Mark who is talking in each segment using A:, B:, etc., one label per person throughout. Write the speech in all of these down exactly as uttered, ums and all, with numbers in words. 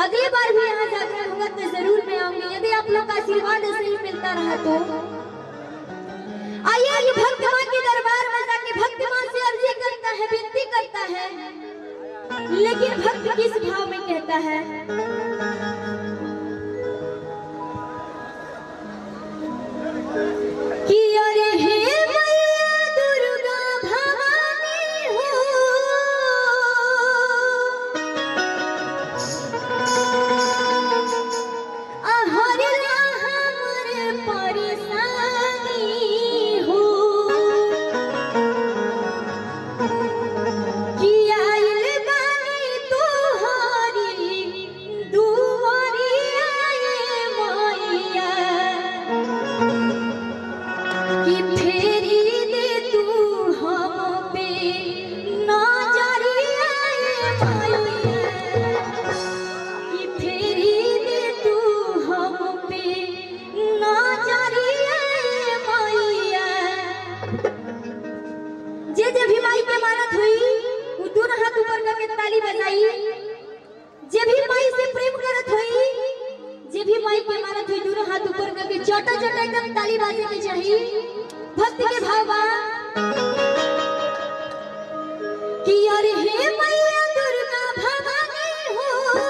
A: अगली बार भी यहाँ जागरण होगा तो जरूर मैं आऊंगी, यदि आप लोग का आशीर्वाद ऐसे ही मिलता रहा तो। आइए ये भक्त मां के दरबार में जाके भक्त मां से अर्जी करता है, विनती करता है, लेकिन भक्त किस भाव में कहता है? कि अरे हे मैया दुर्गा भवानी हो, अहरला हमर परेशानी हो, कि आइल बानी तोहरी दुआरिया मैया, कि फेरी दे तू हम पे नजरिया मैया, कि फेरी दे तू हम पे नजरिया मैया। जे जे भी माई के मानत हुई वो दोनों हाथ ऊपर करके ताली बजाई। जे भी माई से प्रेम करत हुई, जे भी माई के मानत हुई दोनों हाथ ऊपर करके चटा चटा एकदम ताली बाजे के चाहिए। भक्ति के भाव बा कि अरे हे मैया दुर्गा भवानी हो,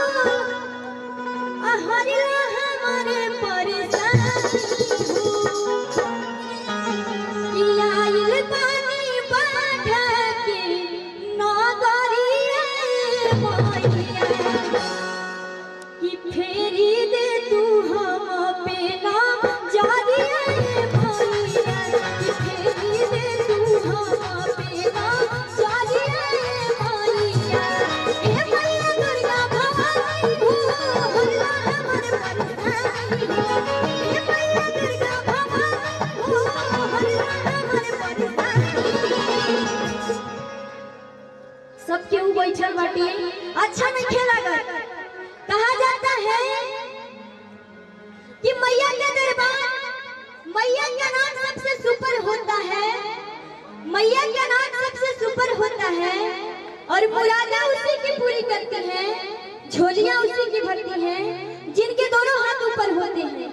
A: अहरला हमारे परेशानी हो, कि आइल बानी बाढ़ के नगरिया मैया, कि फेरी दे तू हम पे नजरिया मैया, कि फेरी दे तू हम पे नजरिया मैया। हे मैया दुर्गा भवानी हो, अहरला हमारे परेशानी हो, हे मैया दुर्गा भवानी हो, अहरला हमारे परेशानी। सब केहू बैठल बाटी, अच्छा नहीं खेलागत। कहा जाता है कि मैया के दरबार, मैया का नाम सबसे सुपर होता है, मैया का नाम सबसे सुपर होता है, और मुरादें उसी की पूरी करती हैं, झोलियां उसी की भरती हैं जिनके दोनों हाथ ऊपर होते हैं।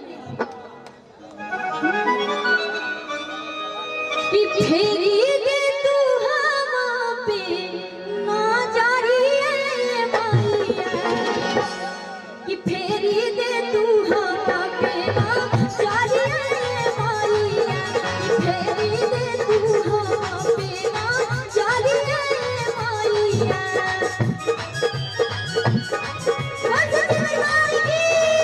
A: कि फेरी दे तू हम पे नजरिया मैया, कि फेरी दे तू हम पे नजरिया मैया, कि फेरी दे तू हम पे नजरिया मैया। सरस्वती माई की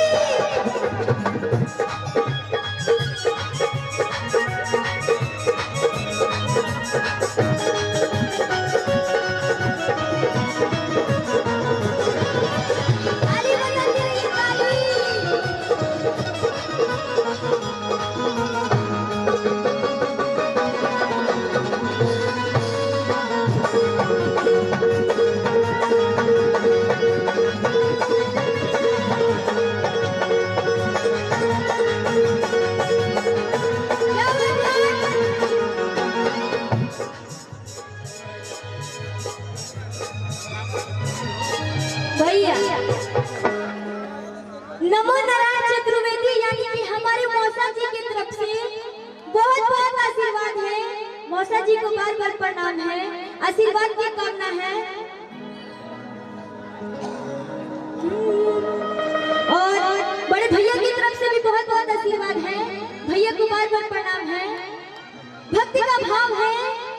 A: ताली बजाती रहिए, ताली। क्या बात है? भैया नमो नारायण चतुर्वेदी यानी कि हमारे मौसा जी की तरफ से बहुत बहुत आशीर्वाद है। मौसा जी को बार बार प्रणाम है, आशीर्वाद की कामना है। और बड़े भैया की तरफ से भी बहुत बहुत आशीर्वाद है, भैया को बार बार प्रणाम है। भक्ति का भाव है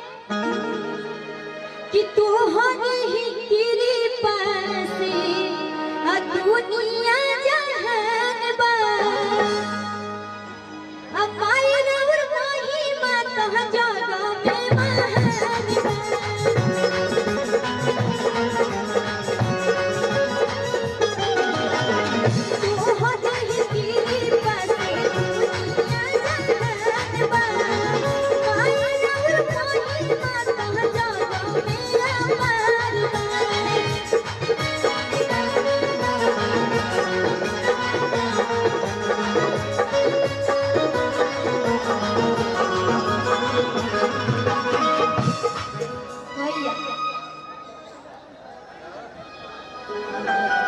A: कि तू ही कृपा से आ दुनिया जहान बा, आ माई रउर महिमा तह जग में महान बा। तू ही कृपा से दुनिया जहान बा, माई रउर महिमा तह जग में महान बा। भैया